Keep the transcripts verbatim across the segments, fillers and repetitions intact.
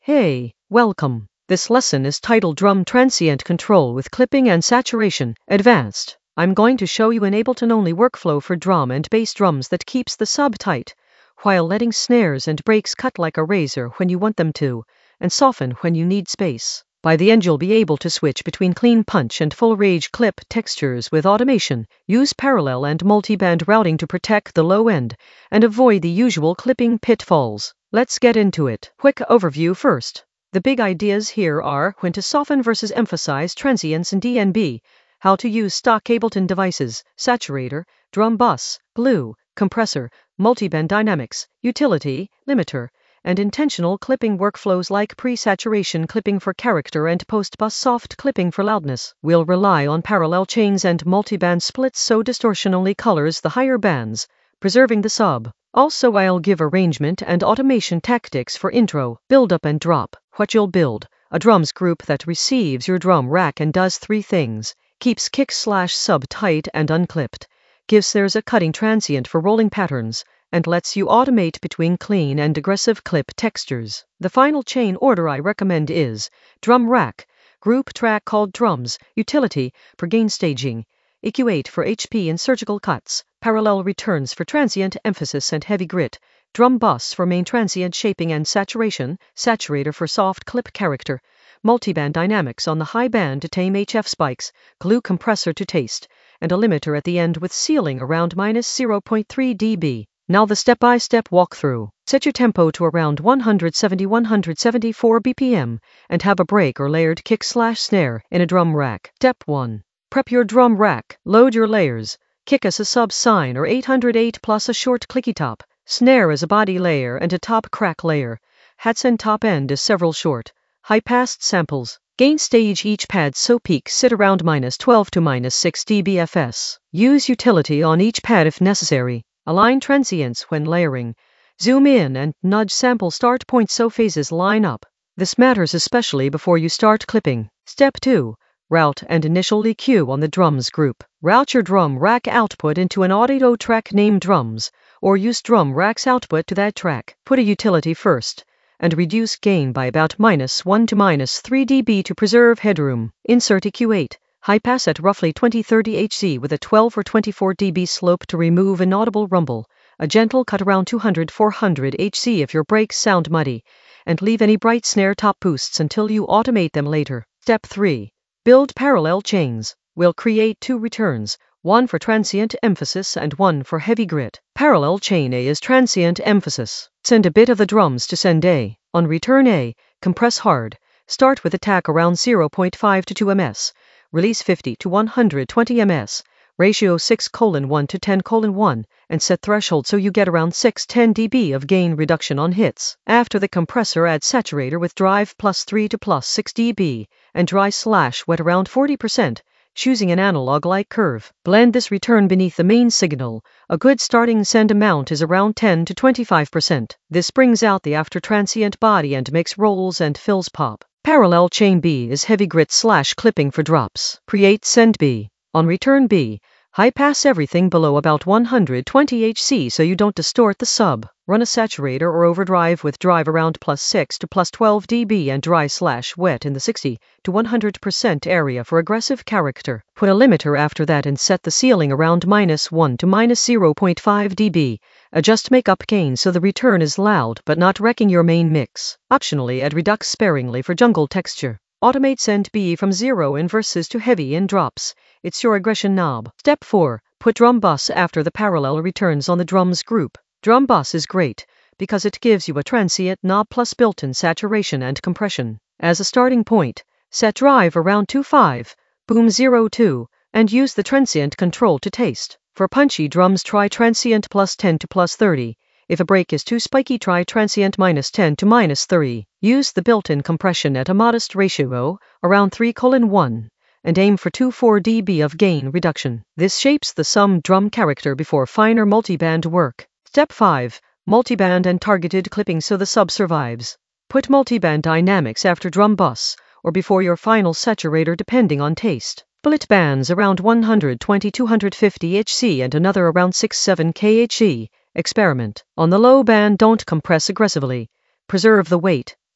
Hey, welcome. This lesson is titled Drum Transient Control with Clipping and Saturation, Advanced. I'm going to show you an Ableton-only workflow for drum and bass drums that keeps the sub tight, while letting snares and breaks cut like a razor when you want them to, and soften when you need space. By the end you'll be able to switch between clean punch and full range clip textures with automation, use parallel and multiband routing to protect the low end, and avoid the usual clipping pitfalls. Let's get into it. Quick overview first. The big ideas here are when to soften versus emphasize transients in D N B, how to use stock Ableton devices, saturator, drum bus, glue, compressor, multiband dynamics, utility, limiter, and intentional clipping workflows like pre-saturation clipping for character and post-bus soft clipping for loudness. We'll rely on parallel chains and multiband splits so distortion only colors the higher bands, preserving the sub. Also, I'll give arrangement and automation tactics for intro, build up and drop. What you'll build: a drums group that receives your drum rack and does three things: keeps kick slash sub tight and unclipped, gives there's a cutting transient for rolling patterns, and lets you automate between clean and aggressive clip textures. The final chain order I recommend is drum rack, group track called drums, utility for gain staging, E Q eight for H P and surgical cuts, parallel returns for transient emphasis and heavy grit, drum bus for main transient shaping and saturation, saturator for soft clip character, multiband dynamics on the high band to tame H F spikes, glue compressor to taste, and a limiter at the end with ceiling around minus zero point three decibels. Now the step-by-step walkthrough. Set your tempo to around one seventy to one seventy-four B P M and have a break or layered kick slash snare in a drum rack. Step one. Prep your drum rack. Load your layers. Kick as a sub sine or eight oh eight plus a short clicky top. Snare as a body layer and a top crack layer. Hats and top end as several short, high-passed samples. Gain stage each pad so peaks sit around minus twelve to minus six decibels. Use utility on each pad if necessary. Align transients when layering. Zoom in and nudge sample start points so phases line up. This matters especially before you start clipping. Step two. Route and initial E Q on the drums group. Route your drum rack output into an audio track named drums, or use drum rack's output to that track. Put a utility first, and reduce gain by about minus one to minus three decibels to preserve headroom. Insert E Q eight. High pass at roughly twenty to thirty hertz with a twelve or twenty-four decibel slope to remove inaudible rumble. A gentle cut around two hundred to four hundred hertz if your breaks sound muddy, and leave any bright snare top boosts until you automate them later. Step three. Build parallel chains. We'll create two returns, one for transient emphasis and one for heavy grit. Parallel chain A is transient emphasis. Send a bit of the drums to send A. On return A, compress hard. Start with attack around zero point five to two millimeters. Release fifty to one hundred twenty millimeters. Ratio six colon one to ten colon one, and set threshold so you get around six to ten decibels of gain reduction on hits. After the compressor, add saturator with drive plus three to plus six decibels, and dry slash wet around forty percent, choosing an analog-like curve. Blend this return beneath the main signal. A good starting send amount is around ten to twenty-five percent. This brings out the after transient body and makes rolls and fills pop. Parallel chain B is heavy grit slash clipping for drops. Create send B. On return B, high pass everything below about one hundred twenty hertz so you don't distort the sub. Run a saturator or overdrive with drive around plus six to plus twelve decibels and dry slash wet in the sixty to one hundred percent area for aggressive character. Put a limiter after that and set the ceiling around minus one to minus zero point five decibels. Adjust makeup gain so the return is loud but not wrecking your main mix. Optionally, add redux sparingly for jungle texture. Automate send B from zero in verses to heavy in drops. It's your aggression knob. Step four. Put drum bus after the parallel returns on the drums group. Drum bus is great because it gives you a transient knob plus built-in saturation and compression. As a starting point, set drive around two point five, boom zero point two, and use the transient control to taste. For punchy drums, try transient plus ten to plus thirty. If a break is too spiky, try transient minus ten to minus thirty. Use the built-in compression at a modest ratio, around three colon one, and aim for two to four decibels of gain reduction. This shapes the sum drum character before finer multiband work. Step five. Multiband and targeted clipping so the sub survives. Put multiband dynamics after drum bus, or before your final saturator depending on taste. Split bands around one twenty to two fifty hertz and another around six to seven kilohertz. Experiment. On the low band, don't compress aggressively. Preserve the weight.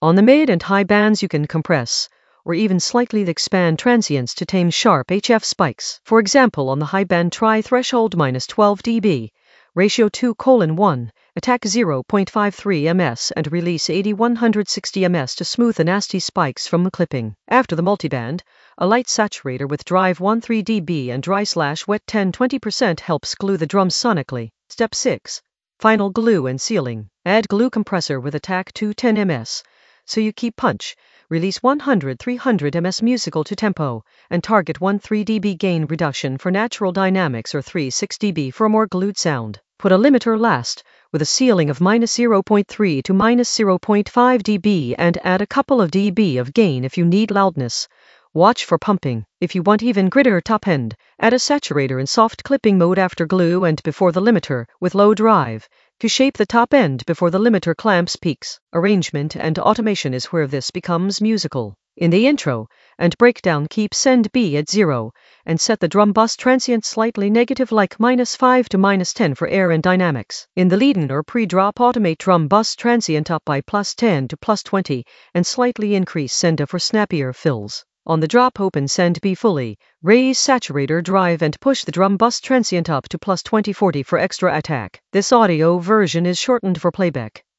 On the mid and high bands you can compress, or even slightly expand transients to tame sharp H F spikes. For example, on the high band try threshold minus twelve decibels, ratio two colon one, attack zero point five three millimeters and release eighty to one hundred sixty millimeters to smooth the nasty spikes from the clipping. After the multiband, a light saturator with drive thirteen decibels and dry slash wet ten to twenty percent helps glue the drums sonically. Step six. Final glue and sealing. Add glue compressor with attack two hundred ten millimeters. So you keep punch, release one hundred to three hundred millimeters musical to tempo, and target thirteen decibel gain reduction for natural dynamics or three hundred six decibels for a more glued sound. Put a limiter last, with a ceiling of minus zero point three to minus zero point five decibels and add a couple of decibels of gain if you need loudness. Watch for pumping. If you want even grittier top end, add a saturator in soft clipping mode after glue and before the limiter, with low drive, to shape the top end before the limiter clamps peaks. Arrangement and automation is where this becomes musical. In the intro and breakdown, keep send B at zero, and set the drum bus transient slightly negative like minus five to minus ten for air and dynamics. In the lead-in or pre-drop, automate drum bus transient up by plus ten to plus twenty, and slightly increase send A for snappier fills. On the drop, open send B fully, raise saturator drive and push the drum bus transient up to plus twenty to forty for extra attack. This audio version is shortened for playback.